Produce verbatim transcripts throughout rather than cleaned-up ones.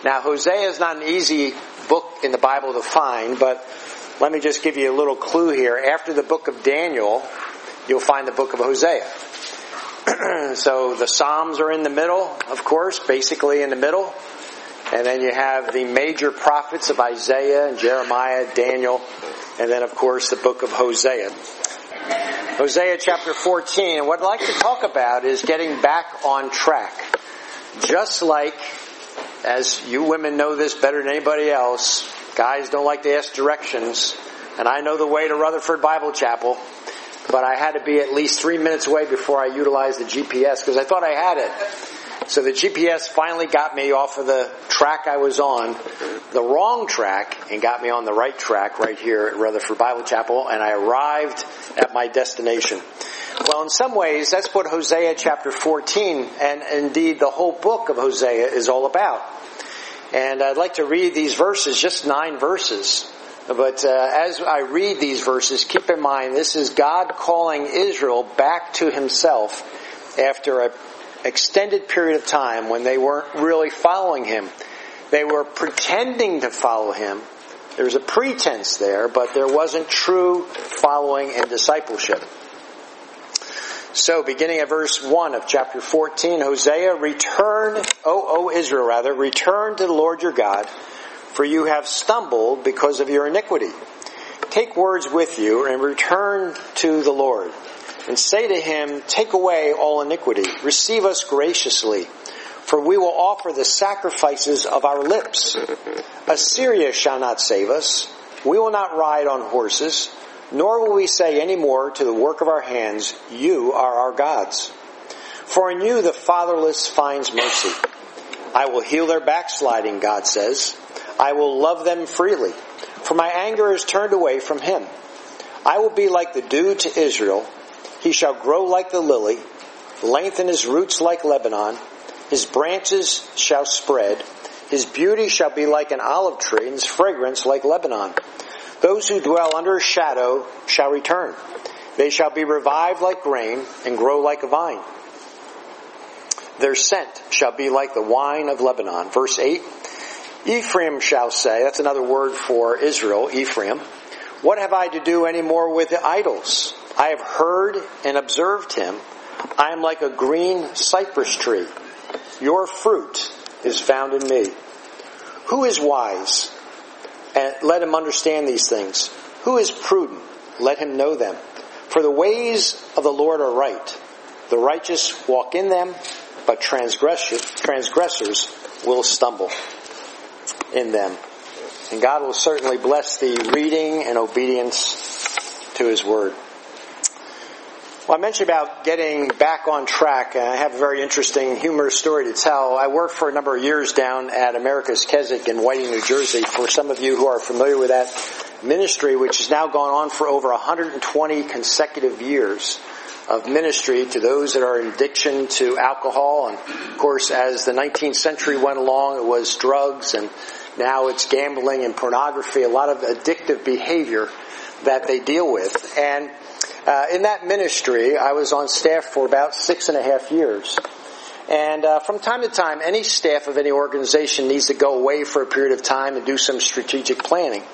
Now, Hosea is not an easy book in the Bible to find, but let me just give you a little clue here. After the book of Daniel, you'll find the book of Hosea. So the Psalms are in the middle, of course, basically in the middle. And then you have the major prophets of Isaiah and Jeremiah, Daniel, and then, of course, the book of Hosea. Hosea chapter fourteen. And what I'd like to talk about is getting back on track. Just like, as you women know this better than anybody else, guys don't like to ask directions. And I know the way to Rutherford Bible Chapel. But I had to be at least three minutes away before I utilized the G P S because I thought I had it. So the G P S finally got me off of the track I was on, the wrong track, and got me on the right track right here at Rutherford Bible Chapel, and I arrived at my destination. Well, in some ways, that's what Hosea chapter fourteen, and indeed the whole book of Hosea, is all about. And I'd like to read these verses, just nine verses. But uh, as I read these verses, keep in mind, this is God calling Israel back to himself after an extended period of time when they weren't really following him. They were pretending to follow him. There was a pretense there, but there wasn't true following and discipleship. So, beginning at verse one of chapter fourteen, Hosea, return, O, o Israel rather, return to the Lord your God, for you have stumbled because of your iniquity. Take words with you and return to the Lord. And say to him, take away all iniquity. Receive us graciously, for we will offer the sacrifices of our lips. Assyria shall not save us. We will not ride on horses, nor will we say any more to the work of our hands, you are our gods. For in you the fatherless finds mercy. I will heal their backsliding, God says. I will love them freely, for my anger is turned away from him. I will be like the dew to Israel. He shall grow like the lily, lengthen his roots like Lebanon. His branches shall spread. His beauty shall be like an olive tree, and his fragrance like Lebanon. Those who dwell under his shadow shall return. They shall be revived like grain and grow like a vine. Their scent shall be like the wine of Lebanon. Verse eight. Ephraim shall say, that's another word for Israel, Ephraim, what have I to do any more with the idols? I have heard and observed him. I am like a green cypress tree. Your fruit is found in me. Who is wise? And let him understand these things. Who is prudent? Let him know them. For the ways of the Lord are right. The righteous walk in them, but transgressors, transgressors will stumble in them. And God will certainly bless the reading and obedience to his word. Well, I mentioned about getting back on track, and I have a very interesting, humorous story to tell. I worked for a number of years down at America's Keswick in Whiting, New Jersey. For some of you who are familiar with that ministry, which has now gone on for over one hundred twenty consecutive years of ministry to those that are in addiction to alcohol. And, of course, as the nineteenth century went along, it was drugs, and now it's gambling and pornography, a lot of addictive behavior that they deal with. And uh, in that ministry, I was on staff for about six and a half years. And uh, from time to time, any staff of any organization needs to go away for a period of time and do some strategic planning.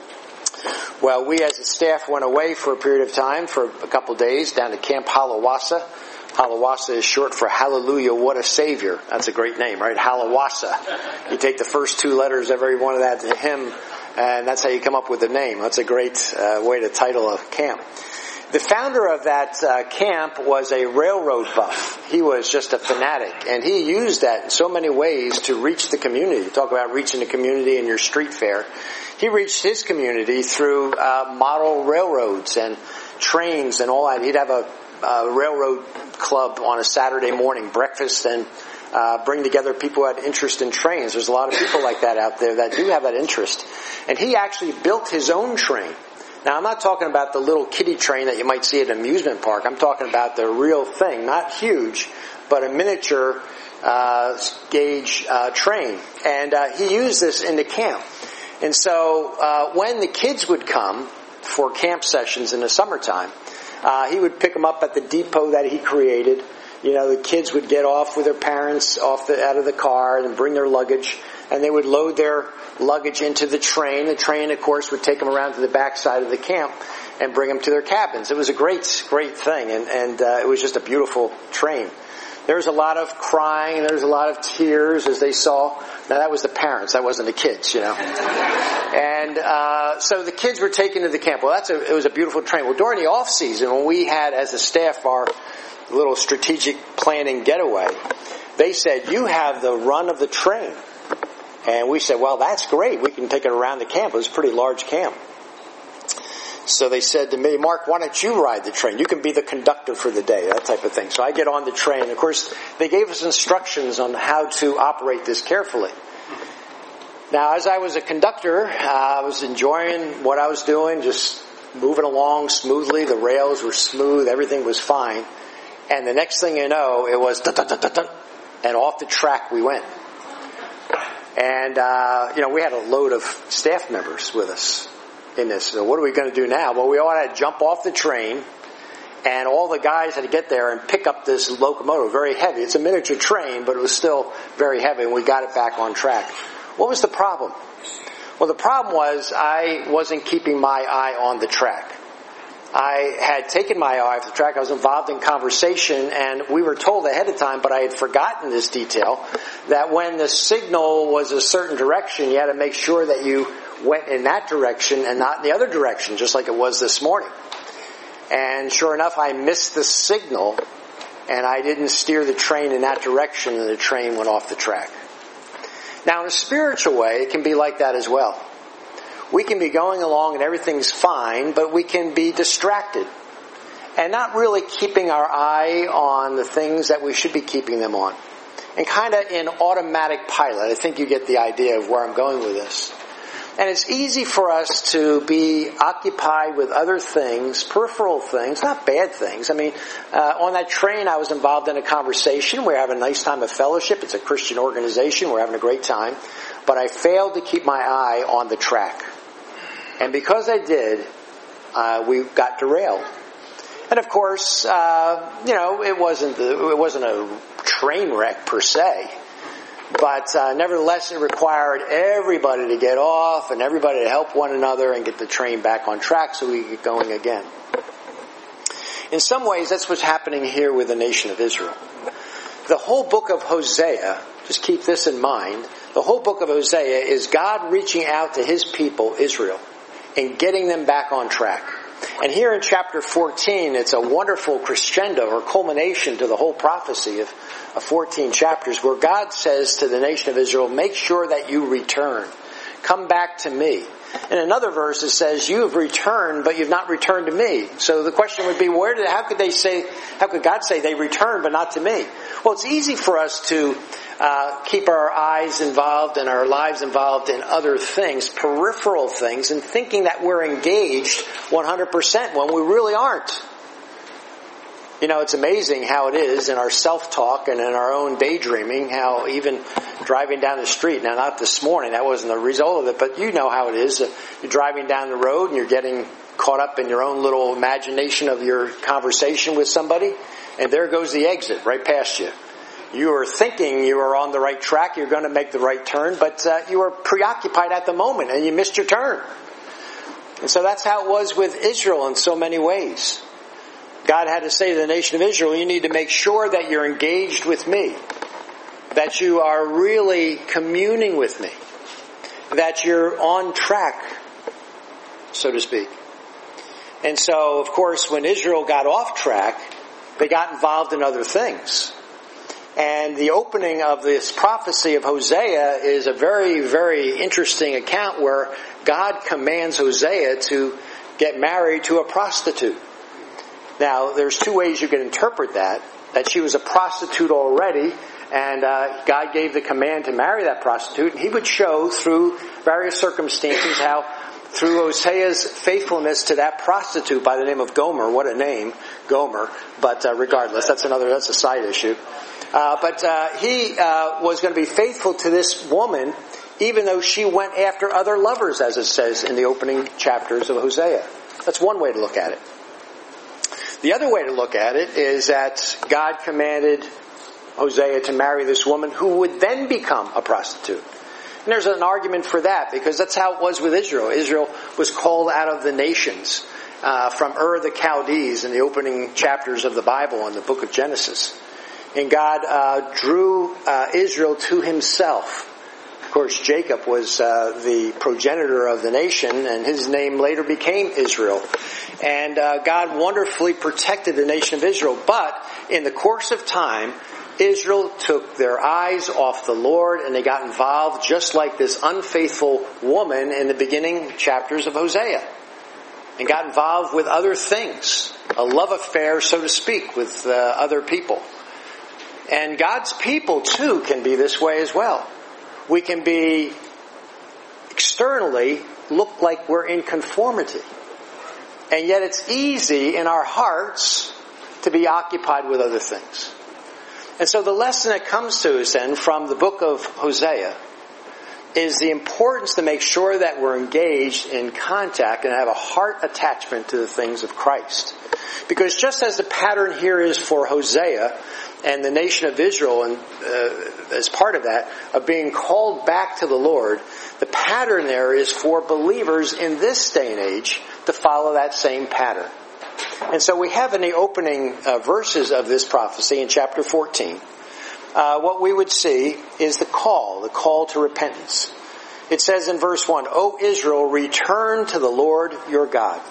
Well, we as a staff went away for a period of time, for a couple of days, down to Camp Halawasa. Halawasa is short for Hallelujah, What a Savior. That's a great name, right? Halawasa. You take the first two letters of every one of that to him, and that's how you come up with the name. That's a great uh, way to title a camp. The founder of that uh, camp was a railroad buff. He was just a fanatic, and he used that in so many ways to reach the community. You talk about reaching the community in your street fair. He reached his community through uh, model railroads and trains and all that. He'd have a, a railroad club on a Saturday morning, breakfast, and uh, bring together people who had interest in trains. There's a lot of people like that out there that do have that interest. And he actually built his own train. Now, I'm not talking about the little kiddie train that you might see at an amusement park. I'm talking about the real thing, not huge, but a miniature uh, gauge uh, train. And uh, he used this in the camp. And so uh, when the kids would come for camp sessions in the summertime, uh, he would pick them up at the depot that he created, you know, the kids would get off with their parents off the, out of the car and bring their luggage, and they would load their luggage into the train. The train, of course, would take them around to the back side of the camp and bring them to their cabins. It was a great, great thing, and, and uh, it was just a beautiful train. There was a lot of crying, there was a lot of tears as they saw. Now that was the parents, that wasn't the kids, you know. And uh, so the kids were taken to the camp. Well, that's a, it was a beautiful train. Well, during the off season, when we had as a staff our little strategic planning getaway, they said, you have the run of the train. And we said, well, that's great. We can take it around the camp. It was a pretty large camp. So they said to me, Mark, why don't you ride the train? You can be the conductor for the day, that type of thing. So I get on the train. Of course, they gave us instructions on how to operate this carefully. Now, as I was a conductor, uh, I was enjoying what I was doing, just moving along smoothly. The rails were smooth. Everything was fine. And the next thing you know, it was dun, dun, dun, dun, dun, and off the track we went. And, uh, you know, we had a load of staff members with us in this. So what are we going to do now? Well, we all had to jump off the train, and all the guys had to get there and pick up this locomotive, very heavy. It's a miniature train, but it was still very heavy, and we got it back on track. What was the problem? Well, the problem was I wasn't keeping my eye on the track. I had taken my eye off the track. I was involved in conversation, and we were told ahead of time, but I had forgotten this detail, that when the signal was a certain direction, you had to make sure that you went in that direction and not in the other direction, just like it was this morning. And sure enough, I missed the signal, and I didn't steer the train in that direction, and the train went off the track. Now, in a spiritual way, it can be like that as well. We can be going along and everything's fine, but we can be distracted and not really keeping our eye on the things that we should be keeping them on. And kind of in automatic pilot. I think you get the idea of where I'm going with this. And it's easy for us to be occupied with other things, peripheral things, not bad things. I mean, uh, on that train I was involved in a conversation. We're having a nice time of fellowship. It's a Christian organization. We're having a great time. But I failed to keep my eye on the track. And because I did, uh, we got derailed. And of course, uh, you know, it wasn't the, it wasn't a train wreck per se. But uh, nevertheless, it required everybody to get off and everybody to help one another and get the train back on track so we could get going again. In some ways, that's what's happening here with the nation of Israel. The whole book of Hosea, just keep this in mind, the whole book of Hosea is God reaching out to his people, Israel, and getting them back on track. And here in chapter fourteen, it's a wonderful crescendo or culmination to the whole prophecy of, of fourteen chapters where God says to the nation of Israel, make sure that you return. Come back to me. In another verse it says, you have returned, but you've not returned to me. So the question would be, where did, how could they say, how could God say they returned, but not to me? Well, it's easy for us to uh, keep our eyes involved and our lives involved in other things, peripheral things, and thinking that we're engaged one hundred percent when we really aren't. You know, it's amazing how it is in our self-talk and in our own daydreaming, how even driving down the street, now not this morning, that wasn't the result of it, but you know how it is. You're driving down the road and you're getting caught up in your own little imagination of your conversation with somebody, and there goes the exit right past you. You are thinking you are on the right track, you're going to make the right turn, but uh, you are preoccupied at the moment and you missed your turn. And so that's how it was with Israel in so many ways. God had to say to the nation of Israel, you need to make sure that you're engaged with me, that you are really communing with me, that you're on track, so to speak. And so, of course, when Israel got off track, they got involved in other things. And the opening of this prophecy of Hosea is a very, very interesting account where God commands Hosea to get married to a prostitute. Now, there's two ways you can interpret that. That she was a prostitute already, and uh, God gave the command to marry that prostitute. And he would show through various circumstances how, through Hosea's faithfulness to that prostitute by the name of Gomer, what a name, Gomer, but uh, regardless, that's another, that's a side issue. Uh, but uh, he uh, was going to be faithful to this woman, even though she went after other lovers, as it says in the opening chapters of Hosea. That's one way to look at it. The other way to look at it is that God commanded Hosea to marry this woman who would then become a prostitute. And there's an argument for that because that's how it was with Israel. Israel was called out of the nations uh, from Ur the Chaldees in the opening chapters of the Bible in the book of Genesis. And God uh, drew uh, Israel to himself. Of course, Jacob was uh, the progenitor of the nation, and his name later became Israel. And uh, God wonderfully protected the nation of Israel. But in the course of time, Israel took their eyes off the Lord and they got involved just like this unfaithful woman in the beginning chapters of Hosea. And got involved with other things. A love affair, so to speak, with uh, other people. And God's people, too, can be this way as well. We can be externally look like we're in conformity. And yet it's easy in our hearts to be occupied with other things. And so the lesson that comes to us then from the book of Hosea is the importance to make sure that we're engaged in contact and have a heart attachment to the things of Christ. Because just as the pattern here is for Hosea and the nation of Israel, and uh, as part of that, of being called back to the Lord, the pattern there is for believers in this day and age to follow that same pattern. And so we have in the opening uh, verses of this prophecy in chapter fourteen, uh, what we would see is the call, the call to repentance. It says in verse one, O Israel, return to the Lord your God.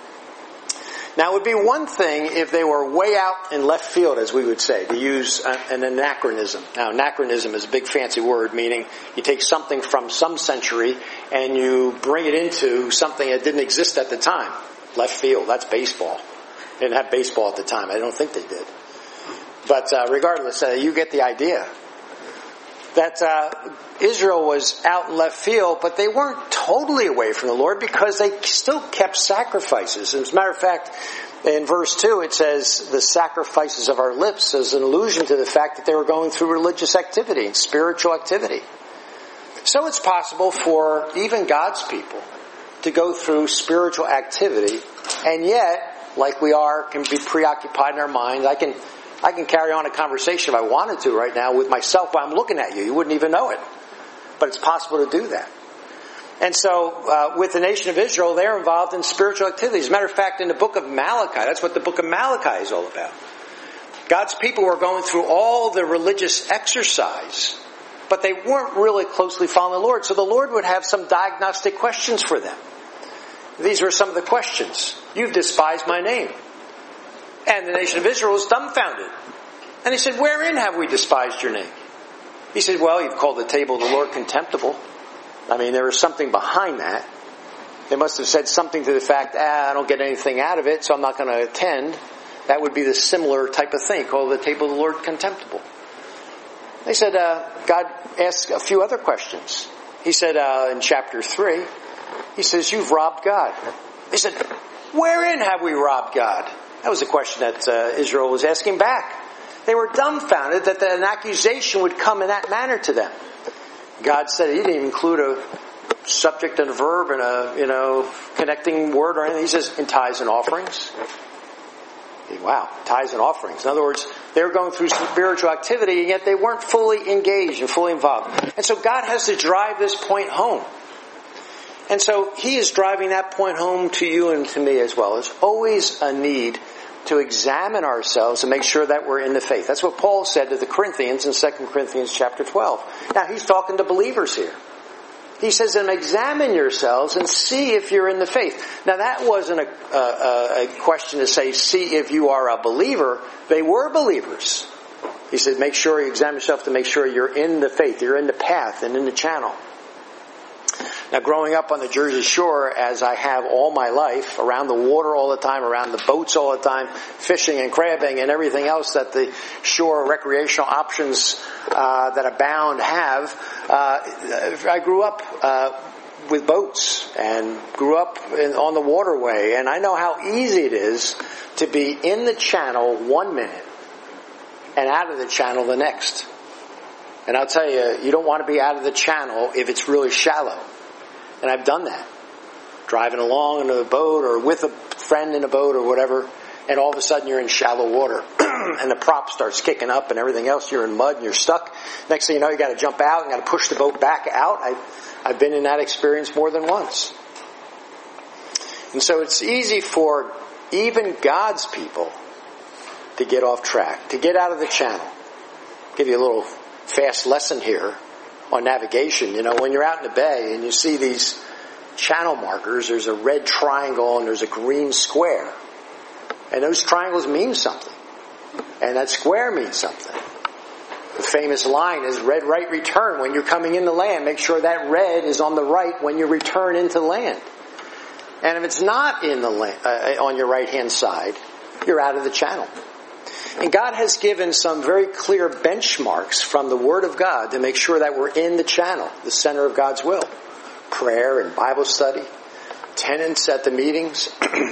Now, it would be one thing if they were way out in left field, as we would say, to use an anachronism. Now, anachronism is a big fancy word, meaning you take something from some century and you bring it into something that didn't exist at the time. Left field, that's baseball. They didn't have baseball at the time. I don't think they did. But uh, regardless, uh, you get the idea. That uh, Israel was out in left field, but they weren't totally away from the Lord because they still kept sacrifices. As a matter of fact, in verse two it says, the sacrifices of our lips, as an allusion to the fact that they were going through religious activity and spiritual activity. So it's possible for even God's people to go through spiritual activity, and yet, like we are, can be preoccupied in our minds. I can I can carry on a conversation if I wanted to right now with myself while I'm looking at you. You wouldn't even know it. But it's possible to do that. And so, uh, with the nation of Israel, they're involved in spiritual activities. As a matter of fact, in the book of Malachi, that's what the book of Malachi is all about. God's people were going through all the religious exercise, but they weren't really closely following the Lord. So the Lord would have some diagnostic questions for them. These were some of the questions. You've despised my name. And the nation of Israel was dumbfounded. And he said, wherein have we despised your name? He said, well, you've called the table of the Lord contemptible. I mean, there was something behind that. They must have said something to the fact, ah, I don't get anything out of it, so I'm not going to attend. That would be the similar type of thing, called the table of the Lord contemptible. They said, uh, God asked a few other questions. He said uh, in chapter three, he says, you've robbed God. They said, wherein have we robbed God? That was a question that uh, Israel was asking back. They were dumbfounded that an accusation would come in that manner to them. God said he didn't include a subject and a verb and a, you know, connecting word or anything. He says, in tithes and offerings. Wow, tithes and offerings. In other words, they were going through spiritual activity, and yet they weren't fully engaged and fully involved. And so God has to drive this point home. And so he is driving that point home to you and to me as well. There's always a need to examine ourselves and make sure that we're in the faith. That's what Paul said to the Corinthians in Second Corinthians chapter twelve. Now, he's talking to believers here. He says, and examine yourselves and see if you're in the faith. Now, that wasn't a, a, a question to say, see if you are a believer. They were believers. He said, make sure you examine yourself to make sure you're in the faith, you're in the path and in the channel. Now, growing up on the Jersey Shore, as I have all my life, around the water all the time, around the boats all the time, fishing and crabbing and everything else that the shore recreational options uh, that abound have, uh, I grew up uh, with boats and grew up in, on the waterway. And I know how easy it is to be in the channel one minute and out of the channel the next. And I'll tell you, you don't want to be out of the channel if it's really shallow. And I've done that. Driving along in a boat or with a friend in a boat or whatever. and all of a sudden you're in shallow water and the prop starts kicking up and everything else, you're in mud and you're stuck. Next thing you know, you got to jump out and got to push the boat back out. I, I've been in that experience more than once. And so it's easy for even God's people to get off track, to get out of the channel. I'll give you a little fast lesson here on navigation. You know, when you're out in the bay and you see these channel markers, there's a red triangle and there's a green square. And those triangles mean something. And that square means something. The famous line is red right return. When you're coming into land, make sure that red is on the right when you return into land. And if it's not in the land, uh, on your right hand side, you're out of the channel. And God has given some very clear benchmarks from the Word of God to make sure that we're in the channel, the center of God's will. Prayer and Bible study, attendance at the meetings,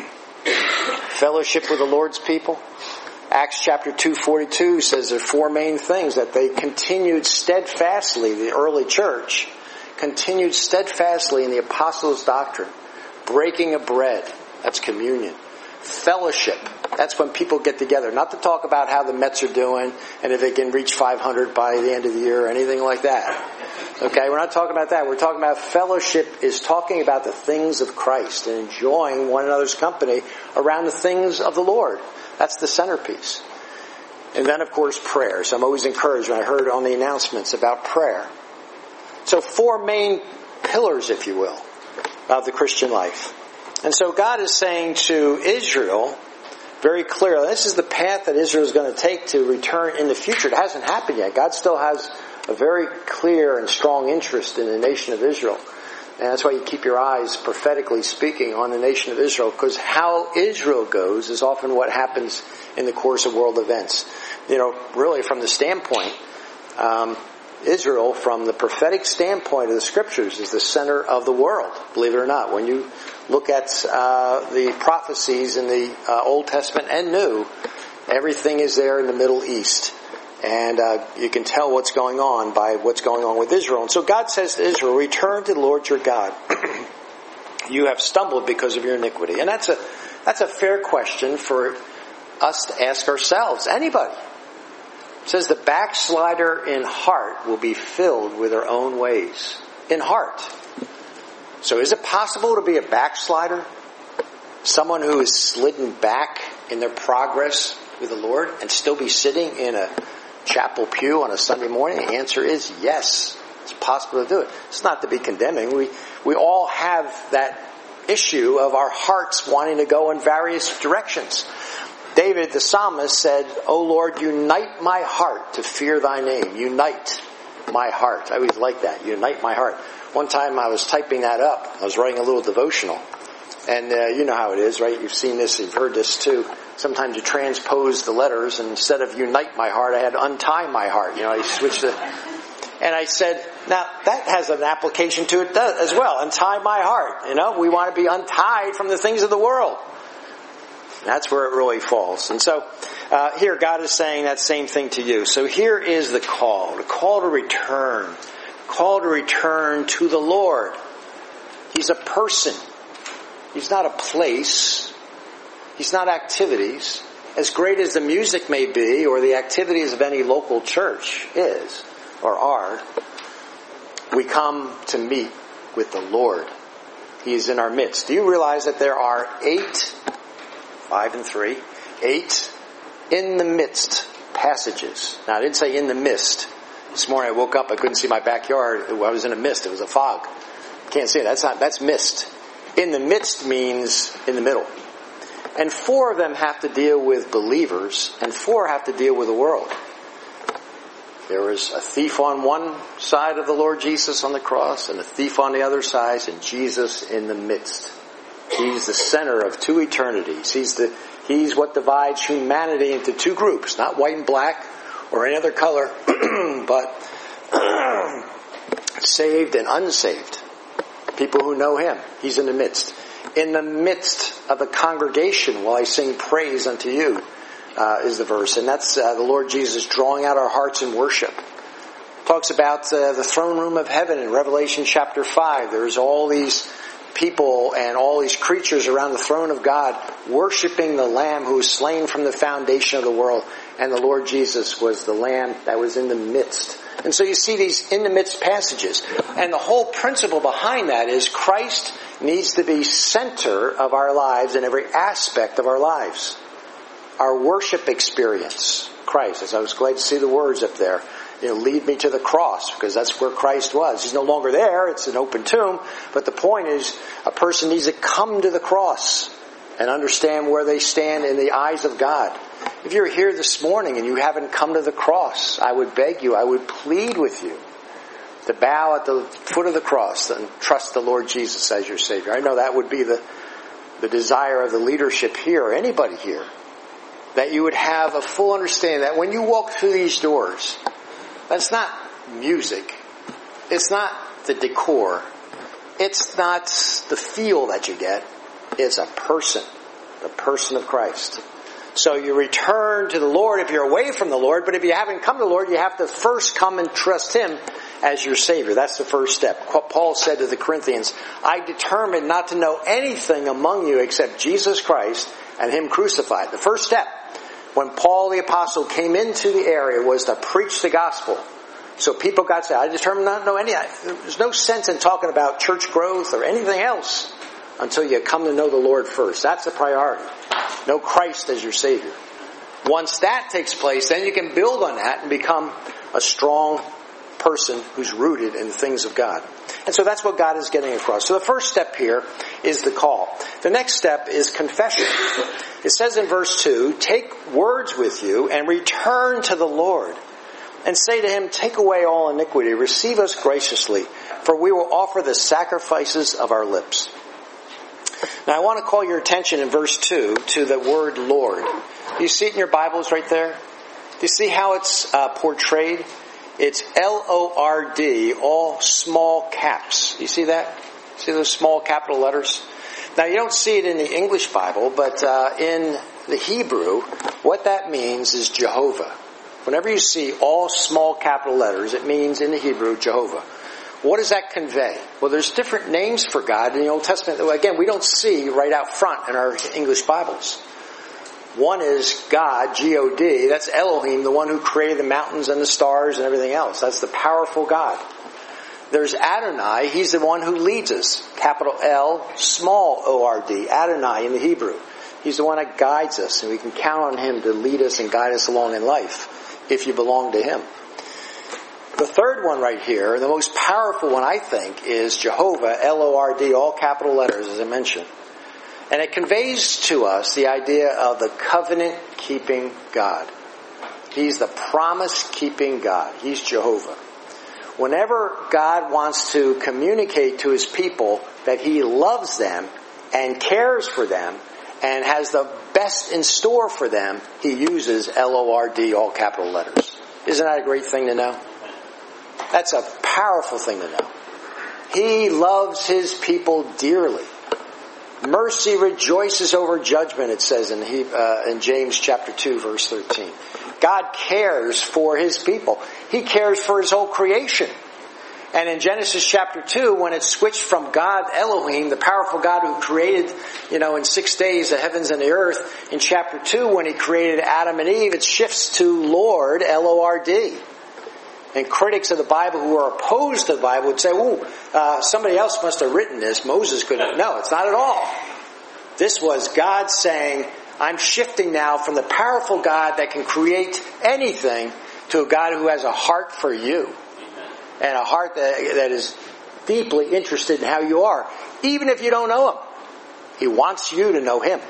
fellowship with the Lord's people. Acts chapter two forty-two says there are four main things that they continued steadfastly, the early church, continued steadfastly in the apostles' doctrine. Breaking of bread, that's communion. Fellowship, that's when people get together. Not to talk about how the Mets are doing and if they can reach five hundred by the end of the year or anything like that. Okay, we're not talking about that. We're talking about fellowship is talking about the things of Christ and enjoying one another's company around the things of the Lord. That's the centerpiece. And then, of course, prayer. So I'm always encouraged when I heard on the announcements about prayer. So four main pillars, if you will, of the Christian life. And so God is saying to Israel very clearly, this is the path that Israel is going to take to return in the future. It hasn't happened yet. God still has a very clear and strong interest in the nation of Israel. And that's why you keep your eyes, prophetically speaking, on the nation of Israel, because how Israel goes is often what happens in the course of world events. You know, really from the standpoint, um, Israel, from the prophetic standpoint of the Scriptures, is the center of the world, believe it or not. When you look at uh, the prophecies in the uh, Old Testament and New, everything is there in the Middle East. And uh, you can tell what's going on by what's going on with Israel. And so God says to Israel, return to the Lord your God. You have stumbled because of your iniquity. And that's a that's a fair question for us to ask ourselves. Anybody. It says the backslider in heart will be filled with their own ways. In heart. So is it possible to be a backslider? Someone who is slidden back in their progress with the Lord and still be sitting in a chapel pew on a Sunday morning? The answer is yes. It's possible to do it. It's not to be condemning. We we all have that issue of our hearts wanting to go in various directions. David, the psalmist, said, O Lord, unite my heart to fear thy name. Unite my heart. I always like that. Unite my heart. One time I was typing that up. I was writing a little devotional. And uh, you know how it is, right? You've seen this, you've heard this too. Sometimes you transpose the letters, and instead of unite my heart, I had untie my heart. You know, I switched the... And I said, now that has an application to it as well. Untie my heart. You know, we want to be untied from the things of the world. That's where it really falls. And so uh, here God is saying that same thing to you. So here is the call. The call to return. Call to return to the Lord. He's a person. He's not a place. He's not activities. As great as the music may be, or the activities of any local church is, or are, we come to meet with the Lord. He is in our midst. Do you realize that there are eight, five and three, eight in the midst passages? Now, I didn't say in the mist. This morning I woke up, I couldn't see my backyard. I was in a mist. It was a fog. Can't see it. That's not, that's mist. In the midst means in the middle. And four of them have to deal with believers, and four have to deal with the world. There is a thief on one side of the Lord Jesus on the cross, and a thief on the other side, and Jesus in the midst. He's the center of two eternities. He's the He's what divides humanity into two groups, not white and black or any other color, but saved and unsaved. People who know Him. He's in the midst. In the midst of the congregation while I sing praise unto you, uh, is the verse. And that's uh, the Lord Jesus drawing out our hearts in worship. Talks about uh, the throne room of heaven in Revelation chapter five. There's all these people and all these creatures around the throne of God worshiping the Lamb who was slain from the foundation of the world. And the Lord Jesus was the Lamb that was in the midst. And so you see these in the midst passages. And the whole principle behind that is Christ needs to be center of our lives in every aspect of our lives. Our worship experience, Christ, as I was glad to see the words up there, you know, lead me to the cross, because that's where Christ was. He's no longer there, it's an open tomb, but the point is a person needs to come to the cross and understand where they stand in the eyes of God. If you're here this morning and you haven't come to the cross, I would beg you, I would plead with you to bow at the foot of the cross and trust the Lord Jesus as your Savior. I know that would be the, the desire of the leadership here, or anybody here, that you would have a full understanding that when you walk through these doors, that's not music. It's not the decor. It's not the feel that you get. It's a person. The person of Christ. So you return to the Lord if you're away from the Lord, but if you haven't come to the Lord, you have to first come and trust Him as your Savior. That's the first step. Paul said to the Corinthians, I determined not to know anything among you except Jesus Christ and Him crucified. The first step when Paul the Apostle came into the area was to preach the gospel. So people got saved. I determined not to know any. There's no sense in talking about church growth or anything else until you come to know the Lord first. That's a priority. Know Christ as your Savior. Once that takes place, then you can build on that and become a strong person who's rooted in the things of God. And so that's what God is getting across. So the first step here is the call. The next step is confession. It says in verse two, take words with you and return to the Lord and say to Him, take away all iniquity, receive us graciously, for we will offer the sacrifices of our lips. Now I want to call your attention in verse two to the word Lord. You see it in your Bibles right there? Do you see how it's uh, portrayed? It's L O R D, all small caps. You see that? See those small capital letters? Now you don't see it in the English Bible, but uh, in the Hebrew, what that means is Jehovah. Whenever you see all small capital letters, it means in the Hebrew, Jehovah. What does that convey? Well, there's different names for God in the Old Testament that, again, we don't see right out front in our English Bibles. One is God, G O D. That's Elohim, the one who created the mountains and the stars and everything else. That's the powerful God. There's Adonai. He's the one who leads us. Capital L, small O R D. Adonai in the Hebrew. He's the one that guides us, and we can count on Him to lead us and guide us along in life if you belong to Him. The third one right here, the most powerful one I think, is Jehovah, L O R D, all capital letters as I mentioned. And it conveys to us the idea of the covenant-keeping God. He's the promise-keeping God. He's Jehovah. Whenever God wants to communicate to His people that He loves them and cares for them and has the best in store for them, He uses L O R D, all capital letters. Isn't that a great thing to know? That's a powerful thing to know. He loves His people dearly. Mercy rejoices over judgment, it says in, he, uh, in James chapter two, verse thirteen. God cares for His people. He cares for His whole creation. And in Genesis chapter two, when it switched from God, Elohim, the powerful God who created, you know, in six days the heavens and the earth, in chapter two, when He created Adam and Eve, it shifts to Lord, L O R D. And critics of the Bible who are opposed to the Bible would say, ooh, uh, somebody else must have written this. Moses couldn't. No, it's not at all. This was God saying, I'm shifting now from the powerful God that can create anything to a God who has a heart for you. And a heart that, that is deeply interested in how you are. Even if you don't know Him. He wants you to know Him.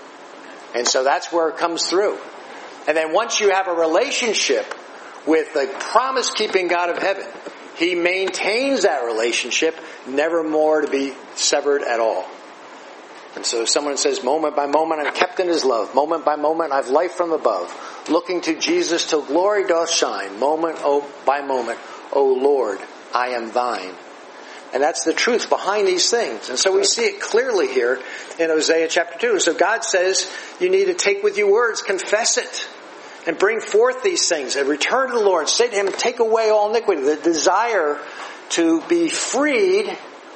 And so that's where it comes through. And then once you have a relationship with the promise-keeping God of heaven, He maintains that relationship, never more to be severed at all. And so someone says, moment by moment I'm kept in His love. Moment by moment I've life from above. Looking to Jesus till glory doth shine. Moment by moment, O Lord, I am Thine. And that's the truth behind these things. And so we see it clearly here in Hosea chapter two. So God says you need to take with you words, confess it. And bring forth these things and return to the Lord. Say to Him, take away all iniquity. The desire to be freed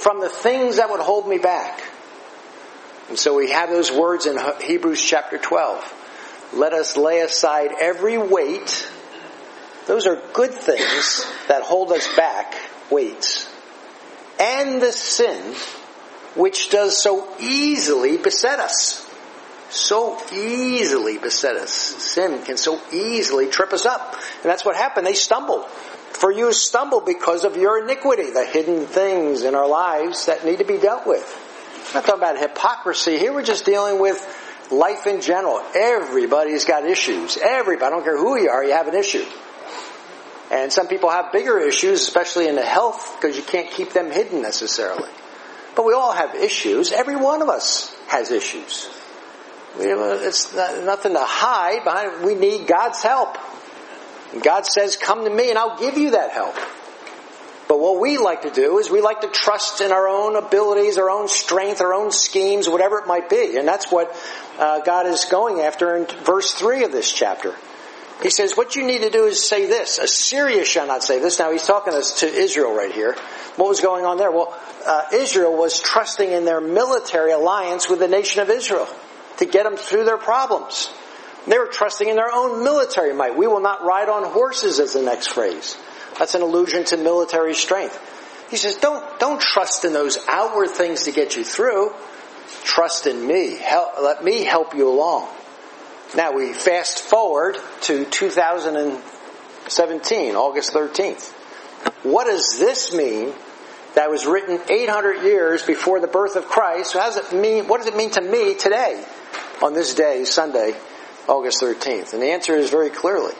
from the things that would hold me back. And so we have those words in Hebrews chapter twelve. Let us lay aside every weight. Those are good things that hold us back, weights. And the sin which does so easily beset us. So easily beset us. Sin can so easily trip us up. And that's what happened. They stumbled. For you stumble because of your iniquity, the hidden things in our lives that need to be dealt with. I'm not talking about hypocrisy here. We're just dealing with life in general. Everybody's got issues. Everybody, I don't care who you are, you have an issue. And some people have bigger issues, especially in the health, because you can't keep them hidden necessarily. But we all have issues. Every one of us has issues. We, it's not, nothing to hide behind. We need God's help. And God says, come to me and I'll give you that help. But what we like to do is we like to trust in our own abilities, our own strength, our own schemes, whatever it might be. And that's what uh, God is going after in verse three of this chapter. He says, what you need to do is say this. Assyria shall not say this. Now he's talking to Israel right here. What was going on there? Well, uh, Israel was trusting in their military alliance with the nation of Israel to get them through their problems. They were trusting in their own military might. We will not ride on horses is the next phrase. That's an allusion to military strength. He says, don't, don't trust in those outward things to get you through. Trust in me. Help, let me help you along. Now we fast forward to two thousand seventeen, August thirteenth. What does this mean that was written eight hundred years before the birth of Christ? How does it mean, what does it mean to me today on this day, Sunday, August thirteenth? And the answer is very clearly,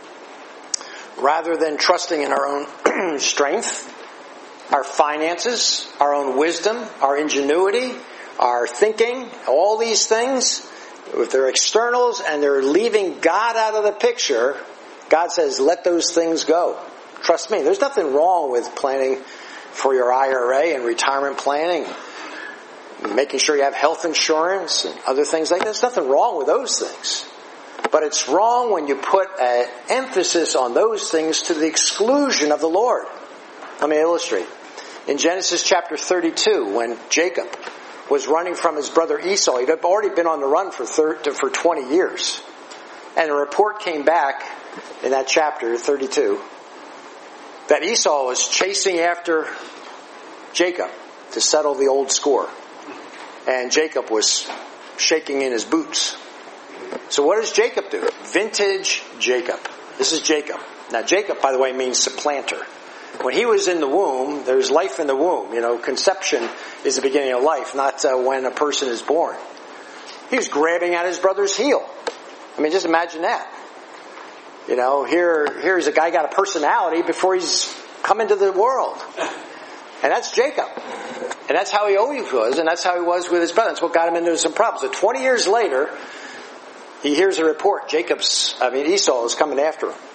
rather than trusting in our own strength, our finances, our own wisdom, our ingenuity, our thinking, all these things, if they're externals and they're leaving God out of the picture, God says, let those things go. Trust me. There's nothing wrong with planning for your I R A and retirement planning, making sure you have health insurance and other things like that. There's nothing wrong with those things. But it's wrong when you put an emphasis on those things to the exclusion of the Lord. Let me illustrate. In Genesis chapter thirty-two, when Jacob was running from his brother Esau, he'd already been on the run for thirty, for twenty years. And a report came back in that chapter thirty-two that Esau was chasing after Jacob to settle the old score. And Jacob was shaking in his boots. So what does Jacob do? Vintage Jacob. This is Jacob. Now Jacob, by the way, means supplanter. When he was in the womb, there's life in the womb. You know, conception is the beginning of life, not uh, when a person is born. He was grabbing at his brother's heel. I mean, just imagine that. You know, here, here's a guy got a personality before he's come into the world. And that's Jacob. And that's how he always was, and that's how he was with his brother. That's what got him into some problems. So twenty years later, he hears a report. Jacob's, I mean, Esau is coming after him.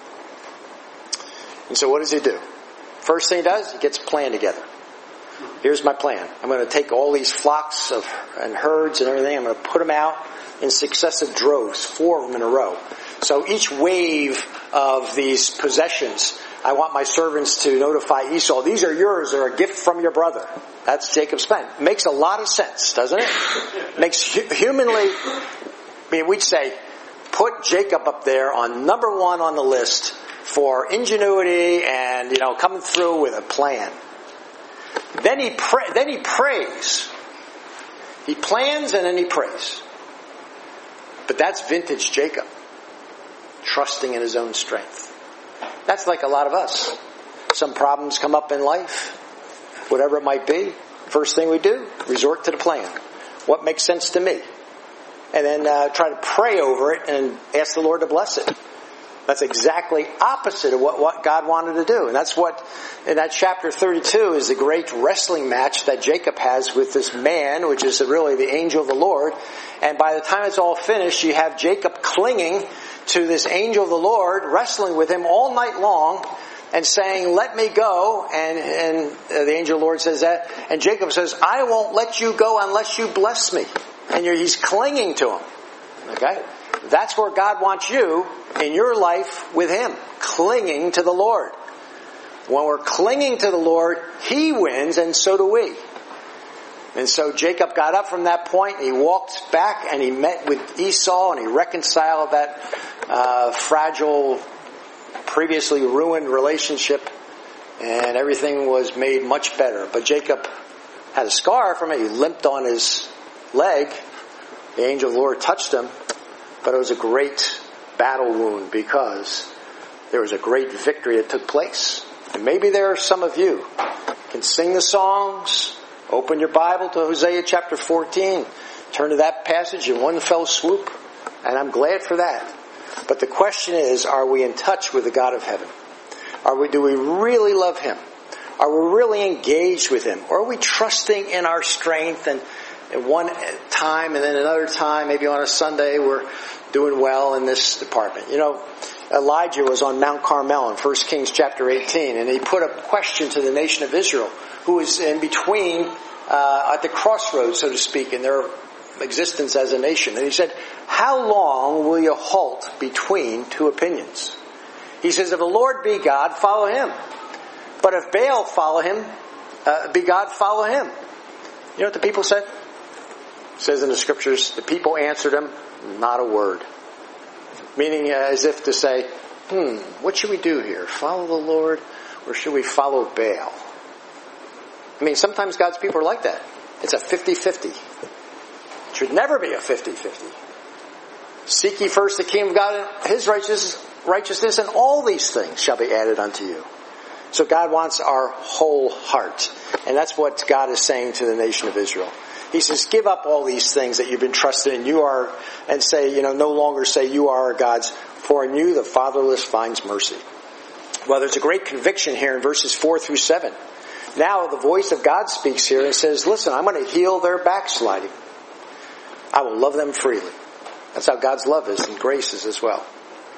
And so what does he do? First thing he does, he gets a plan together. Here's my plan. I'm going to take all these flocks of and herds and everything. I'm going to put them out in successive droves, four of them in a row. So each wave of these possessions, I want my servants to notify Esau, these are yours, they're a gift from your brother. That's Jacob's plan. Makes a lot of sense, doesn't it? Makes humanly, I mean, we'd say, put Jacob up there on number one on the list for ingenuity and, you know, coming through with a plan. Then he pray, then he prays. He plans and then he prays. But that's vintage Jacob, trusting in his own strength. That's like a lot of us. Some problems come up in life, whatever it might be. First thing we do, resort to the plan. What makes sense to me? And then uh, try to pray over it and ask the Lord to bless it. That's exactly opposite of what, what God wanted to do. And that's what, in that chapter thirty-two, is the great wrestling match that Jacob has with this man, which is really the angel of the Lord. And by the time it's all finished, you have Jacob clinging to this angel of the Lord, wrestling with him all night long, and saying, let me go. And, and the angel of the Lord says that. And Jacob says, I won't let you go unless you bless me. And you're, he's clinging to him. Okay? That's where God wants you in your life with Him. Clinging to the Lord. When we're clinging to the Lord, He wins and so do we. And so Jacob got up from that point, and he walked back, and he met with Esau, and he reconciled that uh, fragile, previously ruined relationship, and everything was made much better. But Jacob had a scar from it. He limped on his leg. The angel of the Lord touched him, but it was a great battle wound because there was a great victory that took place. And maybe there are some of you can sing the songs. Open your Bible to Hosea chapter fourteen. Turn to that passage in one fell swoop. And I'm glad for that. But the question is, are we in touch with the God of heaven? Are we, do we really love Him? Are we really engaged with Him? Or are we trusting in our strength and at one time and then another time, maybe on a Sunday, we're doing well in this department? You know, Elijah was on Mount Carmel in First Kings chapter eighteen, and he put a question to the nation of Israel, who was in between, uh, at the crossroads, so to speak, in their existence as a nation. And he said, how long will you halt between two opinions? He says, if the Lord be God, follow Him. But if Baal follow Him, uh, be God, follow Him. You know what the people said? It says in the scriptures, the people answered him, not a word. Meaning uh, as if to say, hmm, what should we do here? Follow the Lord, or should we follow Baal? I mean, sometimes God's people are like that. It's a fifty-fifty. It should never be a fifty-fifty. Seek ye first the kingdom of God and His righteousness, righteousness, and all these things shall be added unto you. So God wants our whole heart. And that's what God is saying to the nation of Israel. He says, give up all these things that you've been trusted in. You are, and say, you know, no longer say you are our God's, for in you the fatherless finds mercy. Well, there's a great conviction here in verses four through seven. Now the voice of God speaks here and says, listen, I'm going to heal their backsliding. I will love them freely. That's how God's love is and grace is as well.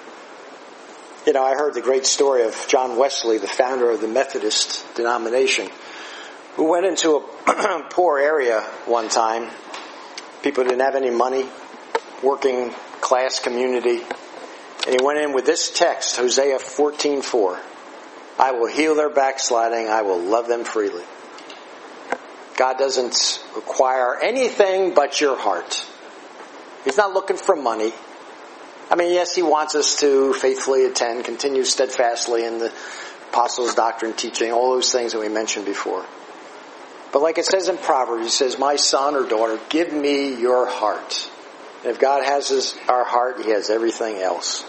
You know, I heard the great story of John Wesley, the founder of the Methodist denomination, who went into a poor area one time. People didn't have any money, working class community. And he went in with this text, Hosea fourteen four. I will heal their backsliding. I will love them freely. God doesn't require anything but your heart. He's not looking for money. I mean, yes, He wants us to faithfully attend, continue steadfastly in the apostles' doctrine, teaching, all those things that we mentioned before. But like it says in Proverbs, He says, my son or daughter, give me your heart. And if God has his, our heart, He has everything else.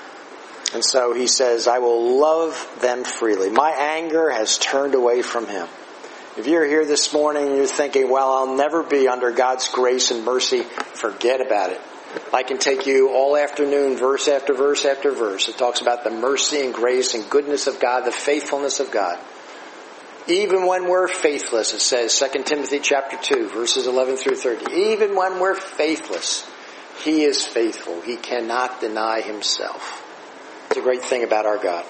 And so He says, I will love them freely. My anger has turned away from Him. If you're here this morning and you're thinking, well, I'll never be under God's grace and mercy, forget about it. I can take you all afternoon, verse after verse after verse. It talks about the mercy and grace and goodness of God, the faithfulness of God. Even when we're faithless, it says, Second Timothy chapter two, verses eleven through thirty. Even when we're faithless, He is faithful. He cannot deny Himself. It's a great thing about our God.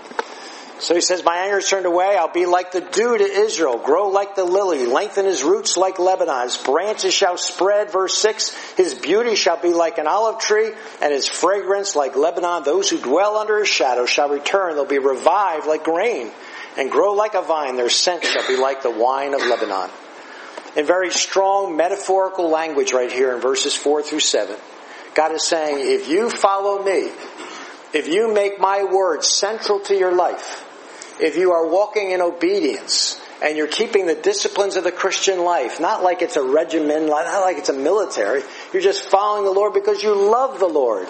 So He says, my anger is turned away. I'll be like the dew to Israel. Grow like the lily. Lengthen His roots like Lebanon. His branches shall spread. Verse six. His beauty shall be like an olive tree, and His fragrance like Lebanon. Those who dwell under His shadow shall return. They'll be revived like grain, and grow like a vine. Their scent shall be like the wine of Lebanon. In very strong metaphorical language right here in verses four through seven, God is saying, if you follow me, if you make my word central to your life, if you are walking in obedience and you're keeping the disciplines of the Christian life, not like it's a regimen, not like it's a military, you're just following the Lord because you love the Lord,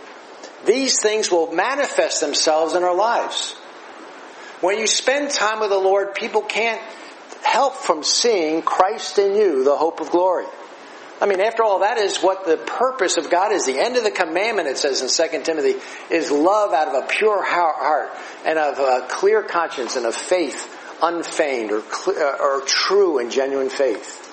these things will manifest themselves in our lives. When you spend time with the Lord, people can't help from seeing Christ in you, the hope of glory. I mean, after all, that is what the purpose of God is. The end of the commandment, it says in Second Timothy, is love out of a pure heart and of a clear conscience and of faith unfeigned or, clear, or true and genuine faith.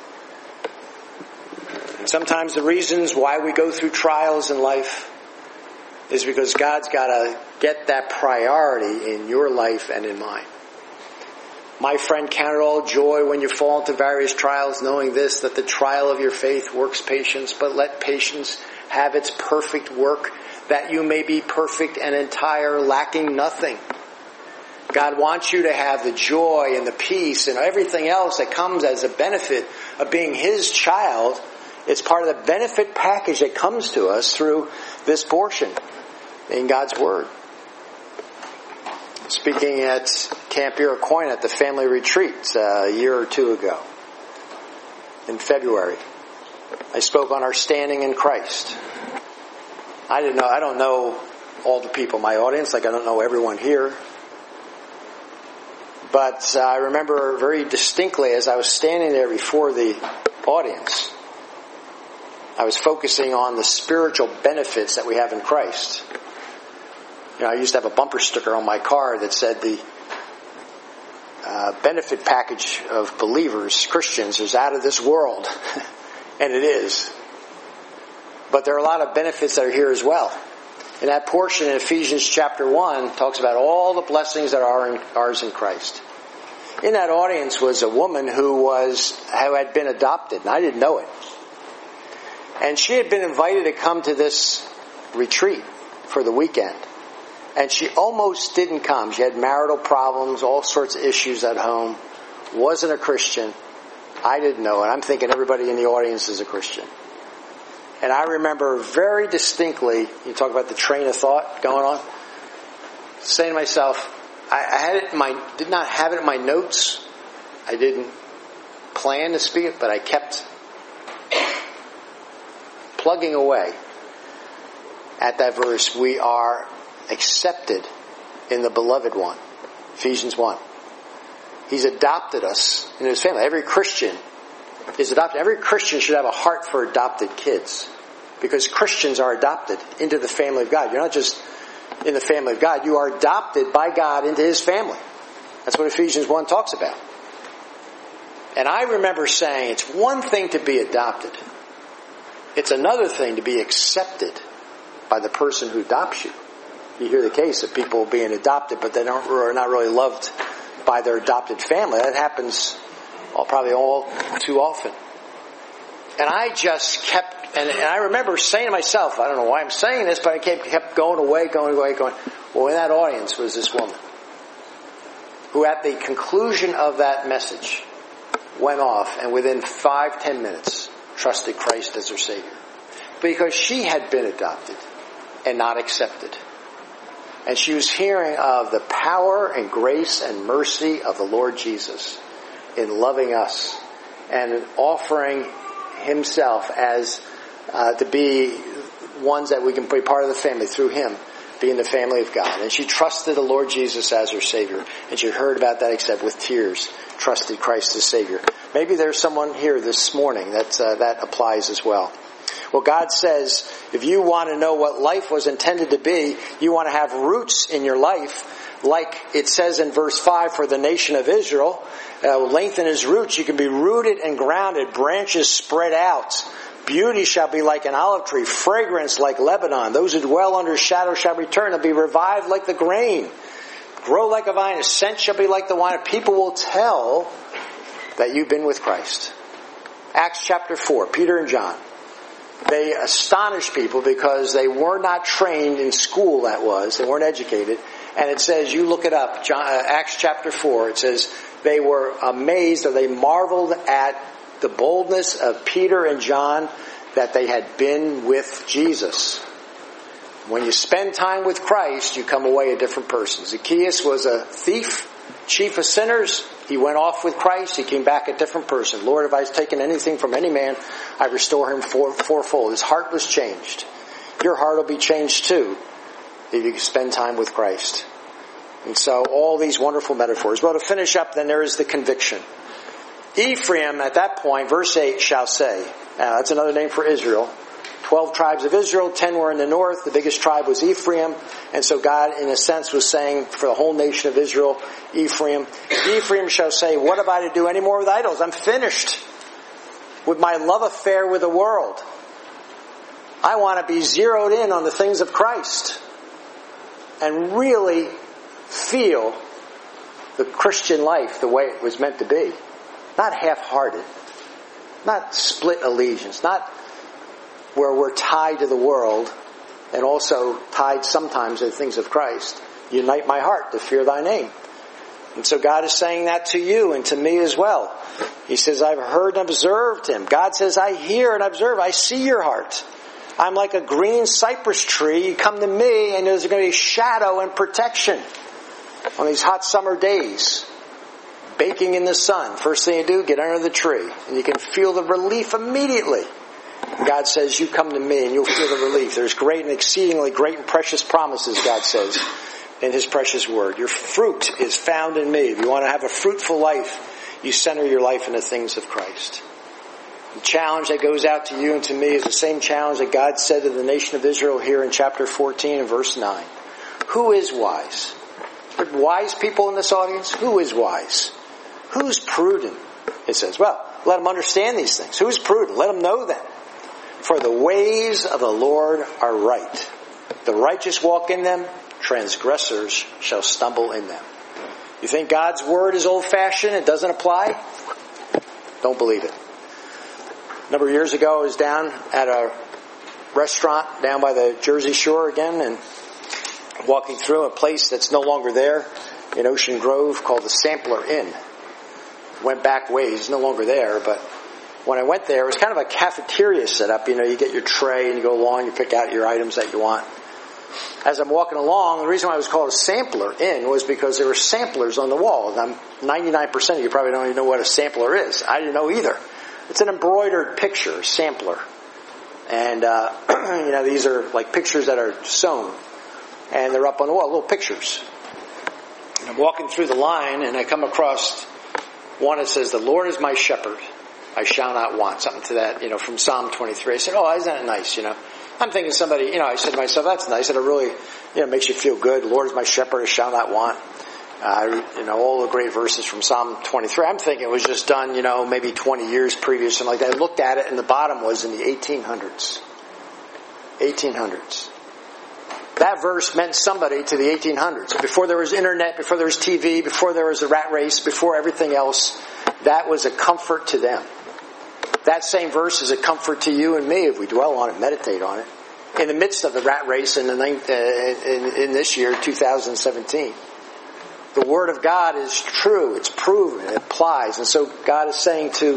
And sometimes the reasons why we go through trials in life is because God's got to get that priority in your life and in mine. My friend, count it all joy when you fall into various trials, knowing this, that the trial of your faith works patience, but let patience have its perfect work, that you may be perfect and entire, lacking nothing. God wants you to have the joy and the peace and everything else that comes as a benefit of being His child. It's part of the benefit package that comes to us through this portion in God's Word. Speaking at Camp Iroquois at the family retreat uh, a year or two ago, in February, I spoke on our standing in Christ. I didn't know. I don't know all the people in my audience, like I don't know everyone here. But uh, I remember very distinctly as I was standing there before the audience, I was focusing on the spiritual benefits that we have in Christ. You know, I used to have a bumper sticker on my car that said the uh, benefit package of believers, Christians, is out of this world. And it is. But there are a lot of benefits that are here as well. And that portion in Ephesians chapter one talks about all the blessings that are in, ours in Christ. In that audience was a woman who was who had been adopted, and I didn't know it. And she had been invited to come to this retreat for the weekend. And she almost didn't come. She had marital problems, all sorts of issues at home, wasn't a Christian. I didn't know it. I'm thinking everybody in the audience is a Christian. And I remember very distinctly, you talk about the train of thought going on, saying to myself, I, I had it in my, did not have it in my notes. I didn't plan to speak it, but I kept plugging away at that verse. We are accepted in the beloved one. Ephesians one. He's adopted us into His family. Every Christian is adopted. Every Christian should have a heart for adopted kids. Because Christians are adopted into the family of God. You're not just in the family of God. You are adopted by God into His family. That's what Ephesians one talks about. And I remember saying, it's one thing to be adopted. It's another thing to be accepted by the person who adopts you. You hear the case of people being adopted, but they don't, are not really loved by their adopted family. That happens well, probably all too often. And I just kept, and, and I remember saying to myself, I don't know why I'm saying this, but I kept, kept going away, going away, going. Well, in that audience was this woman who at the conclusion of that message went off and within five, ten minutes trusted Christ as her Savior. Because she had been adopted and not accepted. And she was hearing of the power and grace and mercy of the Lord Jesus in loving us and offering Himself as uh, to be ones that we can be part of the family through Him, being the family of God. And she trusted the Lord Jesus as her Savior. And she heard about that except with tears, trusted Christ as Savior. Maybe there's someone here this morning that uh, that applies as well. Well, God says, if you want to know what life was intended to be, you want to have roots in your life, like it says in verse five for the nation of Israel, uh, lengthen his roots, you can be rooted and grounded, branches spread out. Beauty shall be like an olive tree, fragrance like Lebanon. Those who dwell under shadow shall return, they'll be revived like the grain. Grow like a vine, a scent shall be like the wine. People will tell that you've been with Christ. Acts chapter four, Peter and John. They astonished people because they were not trained in school, that was. They weren't educated. And it says, you look it up, John, uh, Acts chapter four, it says, they were amazed or they marveled at the boldness of Peter and John that they had been with Jesus. When you spend time with Christ, you come away a different person. Zacchaeus was a thief, chief of sinners. He went off with Christ. He came back a different person. Lord, if I've taken anything from any man, I restore him four, fourfold. His heart was changed. Your heart will be changed too if you spend time with Christ. And so all these wonderful metaphors. Well, to finish up, then there is the conviction. Ephraim, at that point, verse eight, shall say. Now, that's another name for Israel. Twelve tribes of Israel, ten were in the north. The biggest tribe was Ephraim. And so God, in a sense, was saying for the whole nation of Israel, Ephraim, Ephraim shall say, what have I to do any more with idols? I'm finished with my love affair with the world. I want to be zeroed in on the things of Christ and really feel the Christian life the way it was meant to be. Not half-hearted. Not split allegiance. Not where we're tied to the world and also tied sometimes to the things of Christ. Unite my heart to fear thy name. And so God is saying that to you and to me as well. He says, I've heard and observed him. God says, I hear and observe. I see your heart. I'm like a green cypress tree. You come to me and there's going to be shadow and protection on these hot summer days. Baking in the sun. First thing you do, get under the tree. And you can feel the relief immediately. God says, you come to me and you'll feel the relief. There's great and exceedingly great and precious promises, God says, in his precious word. Your fruit is found in me. If you want to have a fruitful life, you center your life in the things of Christ. The challenge that goes out to you and to me is the same challenge that God said to the nation of Israel here in chapter fourteen and verse nine. Who is wise? Are there wise people in this audience? Who is wise? Who's prudent? It says, well, let them understand these things. Who's prudent? Let them know them. For the ways of the Lord are right. The righteous walk in them. Transgressors shall stumble in them. You think God's word is old-fashioned? It doesn't apply? Don't believe it. A number of years ago, I was down at a restaurant down by the Jersey Shore again, and walking through a place that's no longer there in Ocean Grove called the Sampler Inn. Went back ways, it's no longer there, but when I went there, it was kind of a cafeteria setup. You know, you get your tray and you go along, you pick out your items that you want. As I'm walking along, the reason why it was called a Sampler Inn was because there were samplers on the wall. And I'm, ninety-nine percent of you probably don't even know what a sampler is. I didn't know either. It's an embroidered picture, sampler. And, uh, you know, these are like pictures that are sewn. And they're up on the wall, little pictures. And I'm walking through the line and I come across one that says, the Lord is my shepherd. I shall not want. Something to that, you know, from Psalm twenty-three. I said, oh, isn't that nice, you know? I'm thinking somebody, you know, I said to myself, that's nice. And it really, you know, makes you feel good. The Lord is my shepherd, I shall not want. Uh, you know, all the great verses from Psalm twenty-three. I'm thinking it was just done, you know, maybe twenty years previous. And like that. I looked at it and the bottom was in the eighteen hundreds. eighteen hundreds. That verse meant somebody to the eighteen hundreds. Before there was internet, before there was T V, before there was a rat race, before everything else, that was a comfort to them. That same verse is a comfort to you and me if we dwell on it, meditate on it. In the midst of the rat race in, the, uh, in, in this year, two thousand seventeen. The Word of God is true, it's proven, it applies. And so God is saying to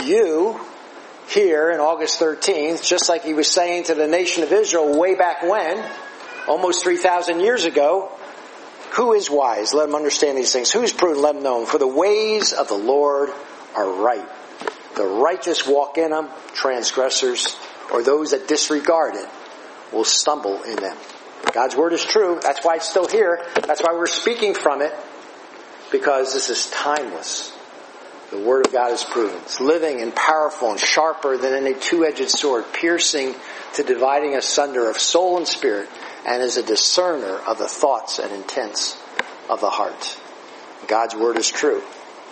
you here in August thirteenth, just like He was saying to the nation of Israel way back when, almost three thousand years ago, who is wise? Let them understand these things. Who's prudent? Let them know them. For the ways of the Lord are right. The righteous walk in them, transgressors, or those that disregard it, will stumble in them. God's Word is true. That's why it's still here. That's why we're speaking from it. Because this is timeless. The Word of God is proven. It's living and powerful and sharper than any two-edged sword, piercing to dividing asunder of soul and spirit, and is a discerner of the thoughts and intents of the heart. God's Word is true.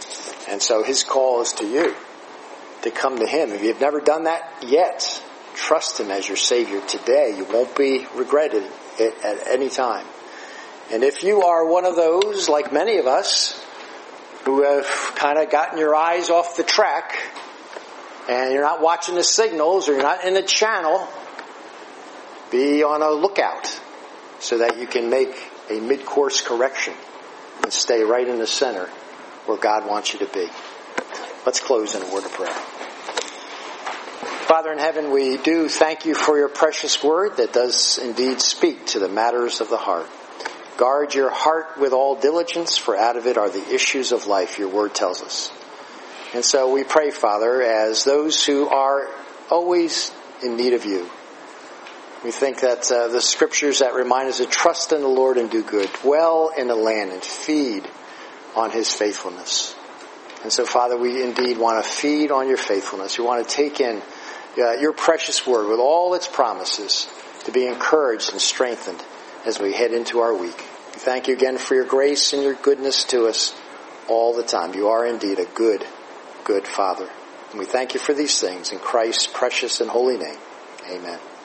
And so His call is to you to come to Him. If you've never done that yet, trust Him as your Savior today. You won't be regretted it at any time. And if you are one of those, like many of us, who have kind of gotten your eyes off the track, and you're not watching the signals, or you're not in the channel, be on a lookout so that you can make a mid-course correction and stay right in the center where God wants you to be. Let's close in a word of prayer. Father in heaven, we do thank you for your precious word that does indeed speak to the matters of the heart. Guard your heart with all diligence, for out of it are the issues of life, your word tells us. And so we pray, Father, as those who are always in need of you. We think that uh, the scriptures that remind us to trust in the Lord and do good, dwell in the land and feed on His faithfulness. And so, Father, we indeed want to feed on your faithfulness. We want to take in uh, your precious word with all its promises to be encouraged and strengthened as we head into our week. We thank you again for your grace and your goodness to us all the time. You are indeed a good, good Father. And we thank you for these things in Christ's precious and holy name. Amen.